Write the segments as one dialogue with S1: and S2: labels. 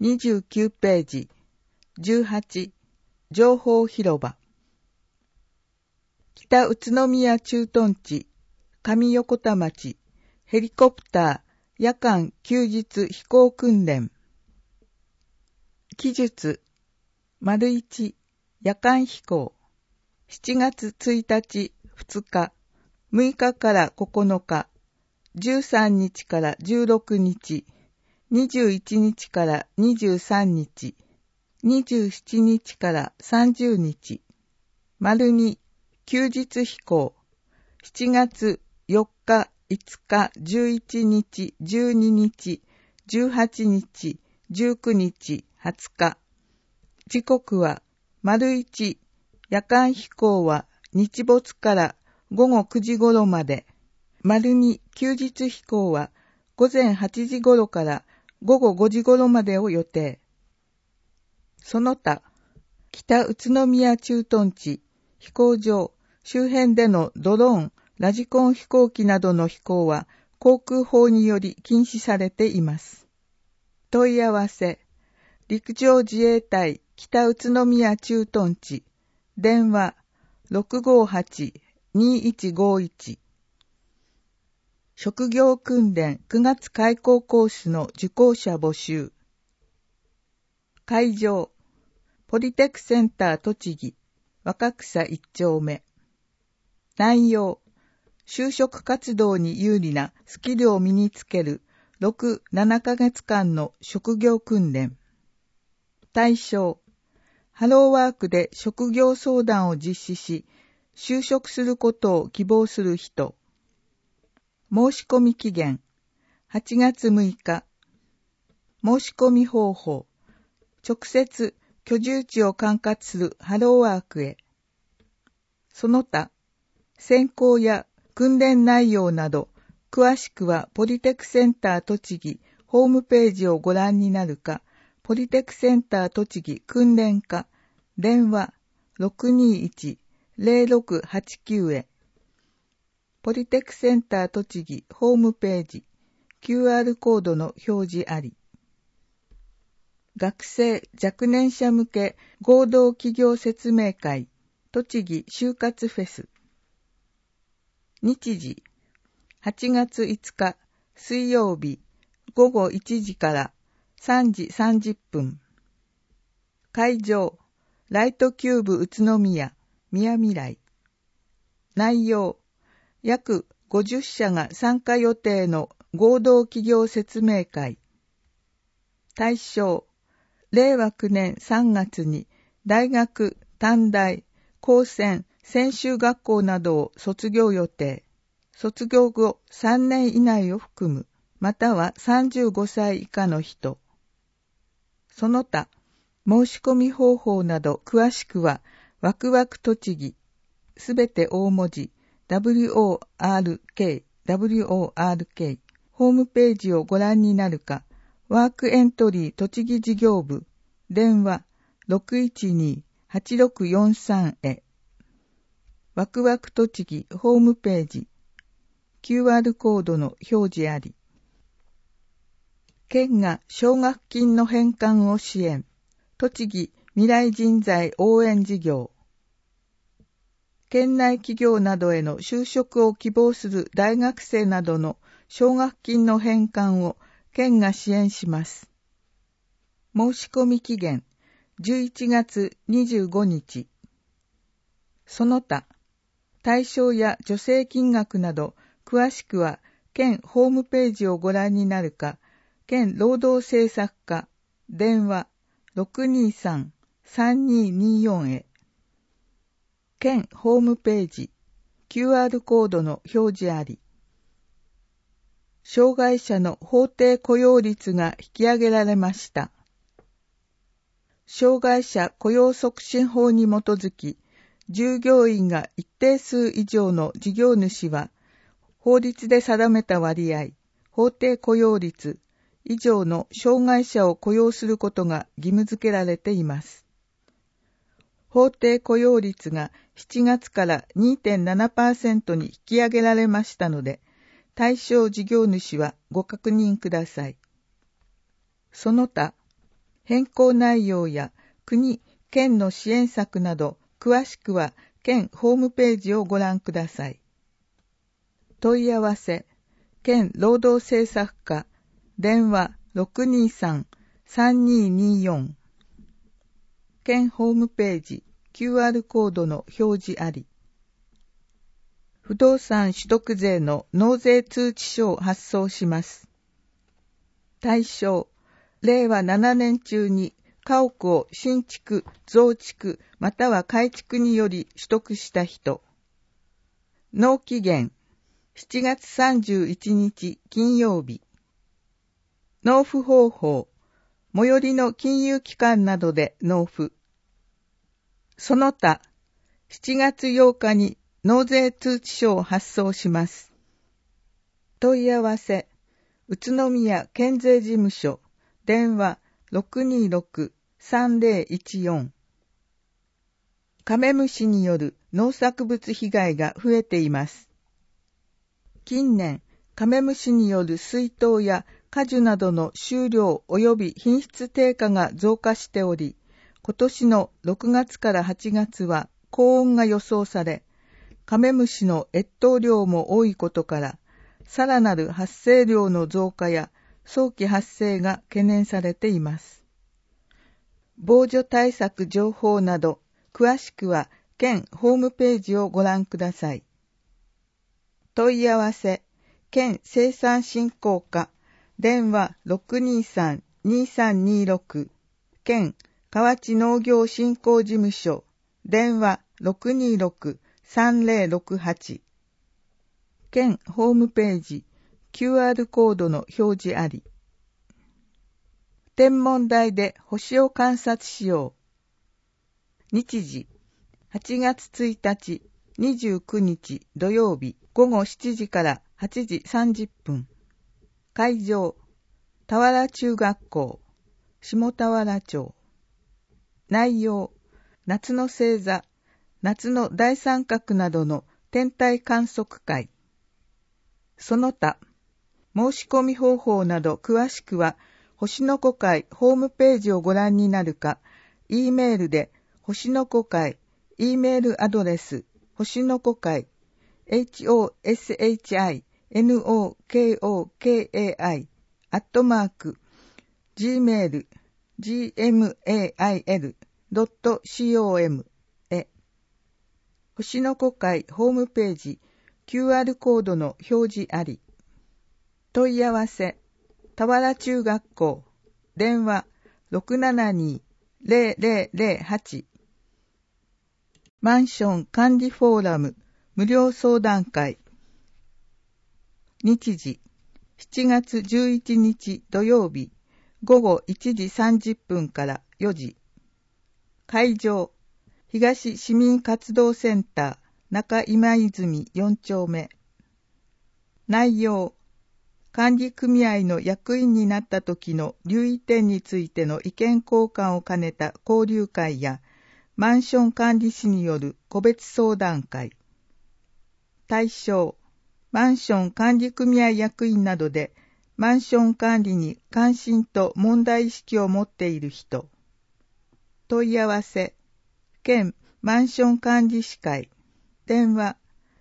S1: 29ページ。18、情報広場。北宇都宮駐屯地、上横田町、ヘリコプター、夜間休日飛行訓練。記述、1、夜間飛行。7月1日、2日、6日から9日、13日から16日、21日から23日、27日から30日。2、休日飛行。7月4日、5日、11日、12日、18日、19日、20日。時刻は、1、夜間飛行は日没から午後9時頃まで。2、休日飛行は午前8時頃から午後5時頃までを予定。その他、北宇都宮駐屯地、飛行場、周辺でのドローン、ラジコン飛行機などの飛行は航空法により禁止されています。問い合わせ、陸上自衛隊北宇都宮駐屯地、電話 658-2151。職業訓練9月開講コースの受講者募集。会場、ポリテクセンター栃木、若草1丁目。内容、就職活動に有利なスキルを身につける6、7ヶ月間の職業訓練。対象、ハローワークで職業相談を実施し、就職することを希望する人。申し込み期限、8月6日。申し込み方法、直接居住地を管轄するハローワークへ。その他、選考や訓練内容など、詳しくはポリテクセンター栃木ホームページをご覧になるか、ポリテクセンター栃木訓練課、電話 621-0689 へ。ポリテクセンター栃木ホームページ、QR コードの表示あり。学生若年者向け合同企業説明会、栃木就活フェス。日時、8月5日水曜日午後1時から3時30分。会場、ライトキューブ宇都宮、宮未来。内容、約50社が参加予定の合同企業説明会。対象、令和9年3月に大学、短大、高専、専修学校などを卒業予定。卒業後3年以内を含む、または35歳以下の人。その他、申し込み方法など詳しくは、ワクワク栃木、すべて大文字、WORK、ホームページをご覧になるか、ワークエントリー栃木事業部、電話 612-8643 へ。ワクワク栃木ホームページ、QR コードの表示あり。県が奨学金の返還を支援。栃木未来人材応援事業。県内企業などへの就職を希望する大学生などの奨学金の返還を県が支援します。申し込み期限11月25日。その他、対象や助成金額など詳しくは県ホームページをご覧になるか、県労働政策課、電話 623-3224 へ。県ホームページ、QR コードの表示あり。障害者の法定雇用率が引き上げられました。障害者雇用促進法に基づき、従業員が一定数以上の事業主は、法律で定めた割合、法定雇用率以上の障害者を雇用することが義務付けられています。法定雇用率が7月から 2.7% に引き上げられましたので、対象事業主はご確認ください。その他、 変更内容や国・県の支援策など、詳しくは県ホームページをご覧ください。問い合わせ、県労働政策課、電話 623-3224。県ホームページ、QR コードの表示あり。不動産取得税の納税通知書を発送します。対象、令和7年中に家屋を新築、増築、または改築により取得した人。納期限、7月31日金曜日。納付方法、最寄りの金融機関などで納付。その他、7月8日に納税通知書を発送します。問い合わせ、宇都宮県税事務所、電話 626-3014。カメムシによる農作物被害が増えています。近年、カメムシによる水筒や果樹などの収量及び品質低下が増加しており、今年の6月から8月は高温が予想され、カメムシの越冬量も多いことから、さらなる発生量の増加や早期発生が懸念されています。防除対策情報など、詳しくは県ホームページをご覧ください。問い合わせ、県生産振興課、電話 623-2326、県河内農業振興事務所、電話 626-3068。県ホームページ、QR コードの表示あり。天文台で星を観察しよう。日時、8月1日、29日土曜日午後7時から8時30分。会場、田原中学校、下田原町。内容、夏の星座、夏の大三角などの天体観測会。その他、申し込み方法など詳しくは、星の子会ホームページをご覧になるか、Eメールで星の子会、Eメールアドレス、星の子会、hoshinokokai@gmail.com へ。星の子会ホームページ、QR コードの表示あり。問い合わせ、田原中学校、電話 672-0008。マンション管理フォーラム無料相談会。日時、7月11日土曜日午後1時30分から4時。会場、東市民活動センター中今泉4丁目。内容、管理組合の役員になった時の留意点についての意見交換を兼ねた交流会や、マンション管理士による個別相談会。対象、マンション管理組合役員などで、マンション管理に関心と問題意識を持っている人。問い合わせ、県マンション管理士会、電話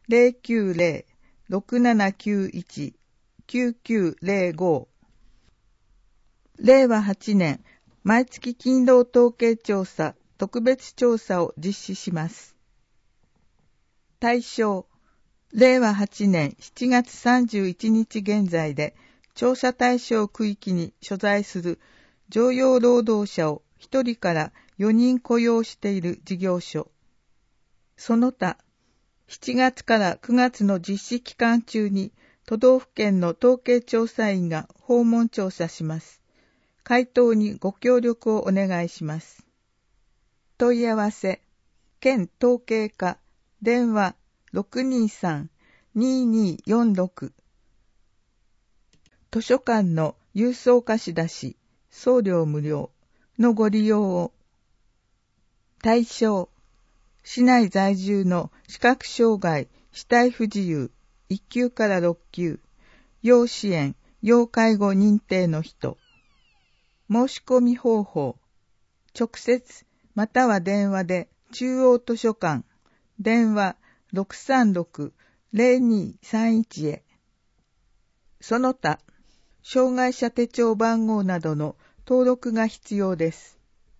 S1: 090-6791-9905。令和8年、毎月勤労統計調査、特別調査を実施します。対象、令和8年7月31日現在で調査対象区域に所在する常用労働者を1人から4人雇用している事業所。その他、7月から9月の実施期間中に都道府県の統計調査員が訪問調査します。回答にご協力をお願いします。問い合わせ、県統計課、電話 623-2246。図書館の郵送貸し出し、送料無料のご利用を。対象、市内在住の視覚障害、肢体不自由、1級から6級、要支援、要介護認定の人。 申し込み方法。直接または電話で中央図書館、電話 636-0231 へ。その他、障害者手帳番号などの登録が必要です。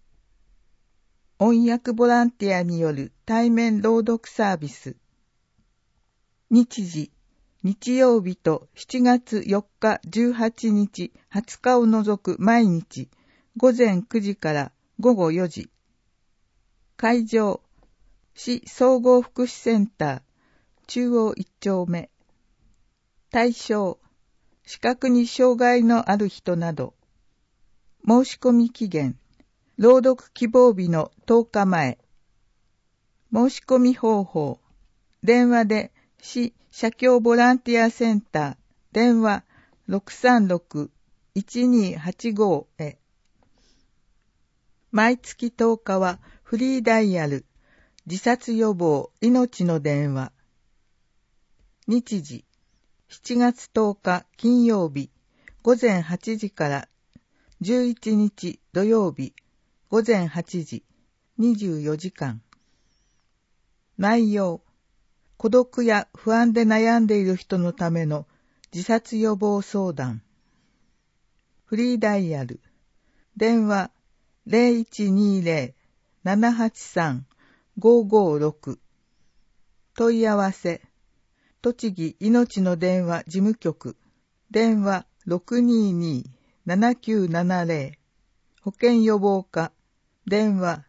S1: 翻訳ボランティアによる対面朗読サービス。日時、日曜日と7月4日、18日、20日を除く毎日、午前9時から午後4時。会場、市総合福祉センター、中央1丁目。対象、視覚に障害のある人など。申し込み期限、朗読希望日の10日前。申し込み方法、電話で市社協ボランティアセンター、電話 636-1285 へ。毎月10日はフリーダイヤル、自殺予防命の電話。日時、7月10日金曜日、午前8時から11日土曜日、午前8時、24時間。内容、孤独や不安で悩んでいる人のための自殺予防相談。フリーダイヤル、電話 0120-783-556。問い合わせ、栃木いのちの電話事務局、電話 622-7970。保健予防課、電話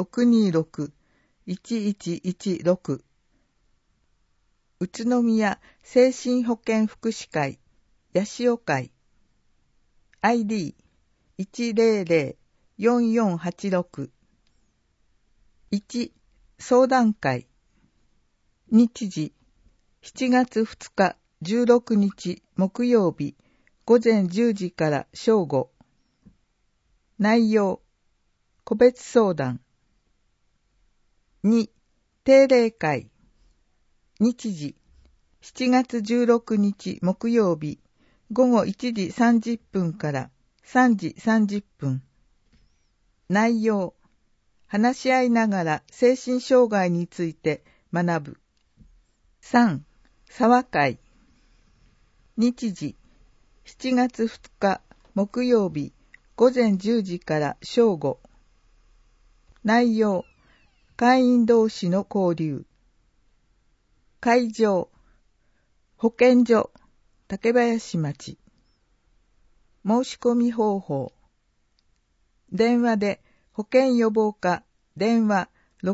S1: 626-1116。宇都宮精神保健福祉会、八潮会。ID100-4486。1、相談会。日時、7月2日、16日木曜日、午前10時から正午。内容、個別相談。2、定例会。日時、7月16日木曜日、午後1時30分から3時30分。内容、話し合いながら精神障害について学ぶ。3、沢会。日時、7月2日木曜日、午前10時から正午。内容、会員同士の交流。会場、保健所、竹林町。申し込み方法。電話で保健予防課、電話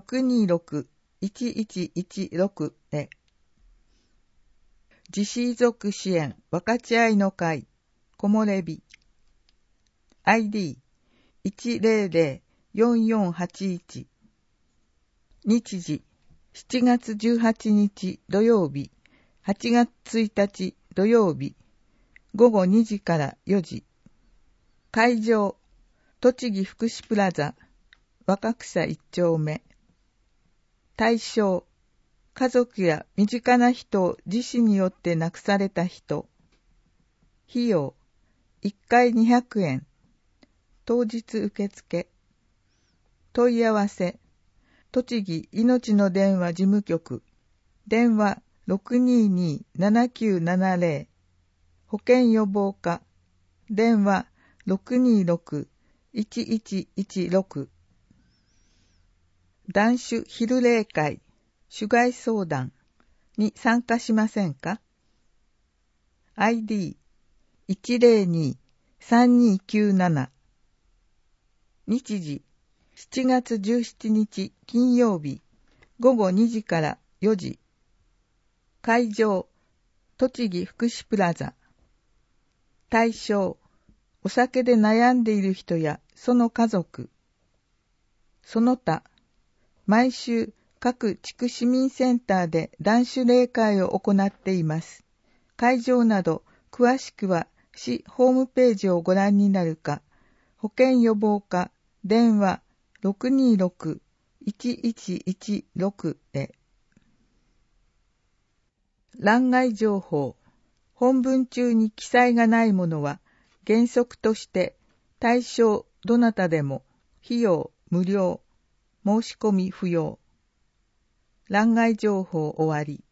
S1: 626-1116 へ。自死遺族支援分かち合いの会、木漏れ日。ID100-4481。日時、7月18日土曜日、8月1日土曜日、午後2時から4時。会場、栃木福祉プラザ、若草1丁目。対象、家族や身近な人を自死によって亡くされた人。費用、1回200円。当日受付。問い合わせ、栃木いのちの電話事務局、電話 622-7970。保健予防課、電話 626-1116。断酒昼例会、主外相談に参加しませんか？ ID102-3297。日時、7月17日金曜日、午後2時から4時。会場、栃木福祉プラザ。対象、お酒で悩んでいる人やその家族。その他、毎週各地区市民センターで断酒例会を行っています。会場など詳しくは市ホームページをご覧になるか、保健予防課電話 626-1116 へ。欄外情報。本文中に記載がないものは原則として対象どなたでも、費用無料、申し込み不要。欄外情報終わり。